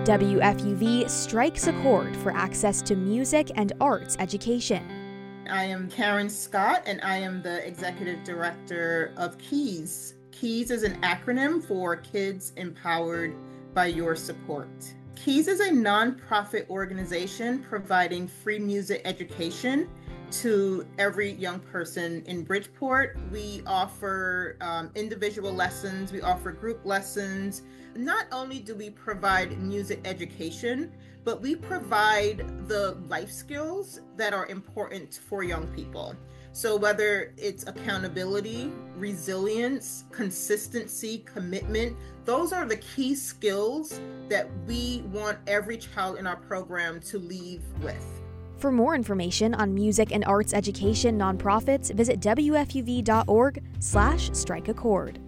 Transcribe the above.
WFUV strikes a chord for access to music and arts education. I am Karen Scott, and I am the Executive Director of KEYS. KEYS is an acronym for Kids Empowered by Your Support. KEYS is a nonprofit organization providing free music education to every young person in Bridgeport. We offer individual lessons, we offer group lessons. Not only do we provide music education, but we provide the life skills that are important for young people. So whether it's accountability, resilience, consistency, commitment, those are the key skills that we want every child in our program to leave with. For more information on music and arts education nonprofits, visit WFUV.org/strikeachord.